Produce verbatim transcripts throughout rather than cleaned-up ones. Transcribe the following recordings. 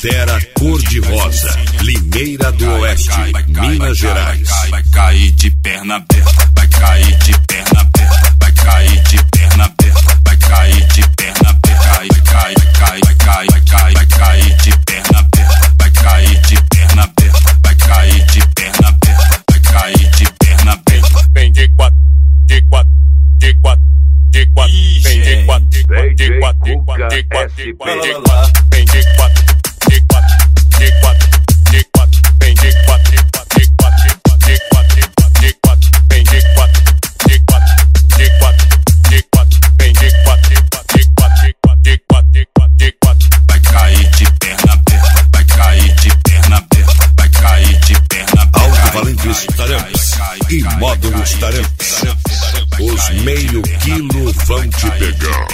Pantera cor-de-rosa, Limeira do Oeste, Minas Gerais. Vai cair de perna aberta, vai cair de perna aberta, vai cair de perna aberta, vai cair de perna aberta, vai cair, vai cair, vai cair, vai cair de perna aberta, vai cair de perna aberta, vai cair de perna aberta, vai cair de perna aberta. Vem de quatro, de quatro, de quatro, de quatro, vem de quatro, de quatro, de quatro, de quatro, de quatro, de quatro, vem de quatro, de quatro, de quatro, de quatro, vem de quatro, de quatro, de quatro, de quatro, de quatro, vem de quatro, de quatro, de quatro, de quatro, vem de quatro, de quatro, de quatro, de quatro, de quatro, de quatro, vai cair de perna aberta, vai cair de perna aberta, vai cair de perna aberta. Alto-Valentes Taramps e Módulos Taramps, os meio quilo vão te pegar.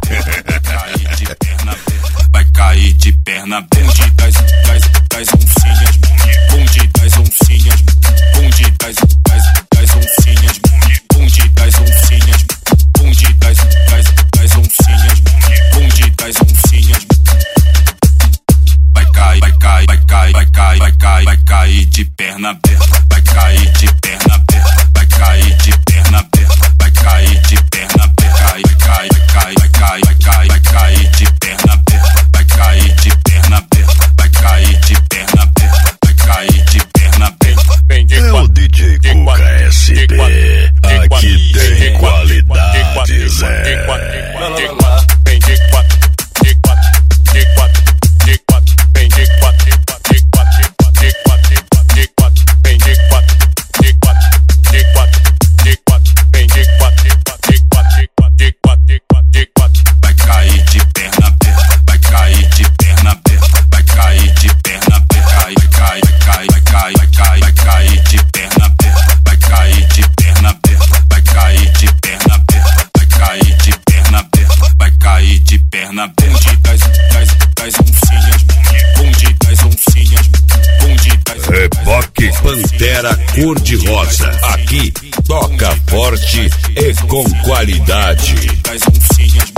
Vai cair de perna aberta, das, das, das oncinhas, bonde das oncinhas, bonde das, das, das oncinhas, bonde das oncinhas, bonde das, das, das oncinhas, bonde das oncinhas. Vai cair, vai cair, vai cair, vai cair, vai cair, vai cair de perna aberta, vai cair de perna aberta, vai cair de perna aberta, vai cair de perna aberta, vai cair, vai cair, vai cair, vai cair, vai cair de perna aberta, vai cair de perna aberta, vai cair de perna aberta, vai cair de perna aberta. É o D J Cuca S B, aqui tem qualidade, Zé. Vem de quatro, de quatro, de quatro, de quatro, vem de quatro, de quatro, de quatro, de quatro, de quatro, vem de quatro, de quatro, de quatro, de quatro, vem de quatro, de quatro, de quatro, de quatro, de quatro, de quatro, vai cair de perna aberta, vai cair de perna aberta, vai cair de perna aberta, vai cair, vai cair, vai cair, vai cair, vai cair de perna aberta, vai cair de perna aberta, vai cair de perna aberta, vai cair de perna aberta, vai cair de perna aberta, das, das, das oncinhas, bonde das oncinhas, bonde das. Reboque Pantera cor-de-rosa, aqui toca forte e com qualidade. Das oncinhas,